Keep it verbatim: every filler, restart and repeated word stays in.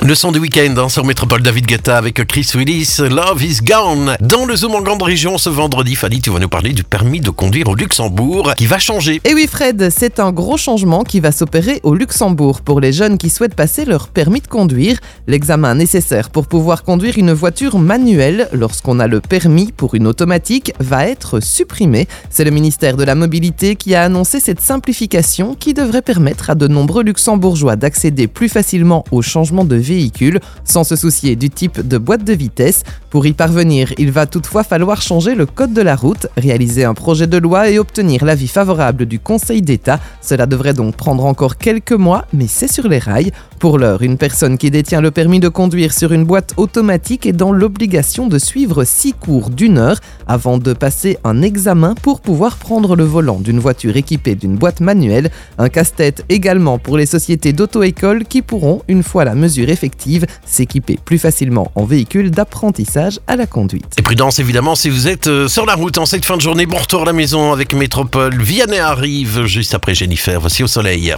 Le son du week-end hein, sur Métropole, David Guetta avec Chris Willis, Love is Gone. Dans le Zoom en grande région ce vendredi, Fanny, tu vas nous parler du permis de conduire au Luxembourg qui va changer. Et oui Fred, c'est un gros changement qui va s'opérer au Luxembourg pour les jeunes qui souhaitent passer leur permis de conduire. L'examen nécessaire pour pouvoir conduire une voiture manuelle lorsqu'on a le permis pour une automatique va être supprimé. C'est le ministère de la Mobilité qui a annoncé cette simplification qui devrait permettre à de nombreux luxembourgeois d'accéder plus facilement au changement de véhicule sans se soucier du type de boîte de vitesse. Pour y parvenir, il va toutefois falloir changer le code de la route, réaliser un projet de loi et obtenir l'avis favorable du Conseil d'État. Cela devrait donc prendre encore quelques mois, mais c'est sur les rails. Pour l'heure, une personne qui détient le permis de conduire sur une boîte automatique est dans l'obligation de suivre six cours d'une heure avant de passer un examen pour pouvoir prendre le volant d'une voiture équipée d'une boîte manuelle. Un casse-tête également pour les sociétés d'auto-école qui pourront, une fois la mesure effective, s'équiper plus facilement en véhicule d'apprentissage à la conduite. Et prudence évidemment si vous êtes euh, sur la route en cette fin de journée. Bon retour à la maison avec Métropole. Vianney arrive juste après Jennifer. Voici au soleil.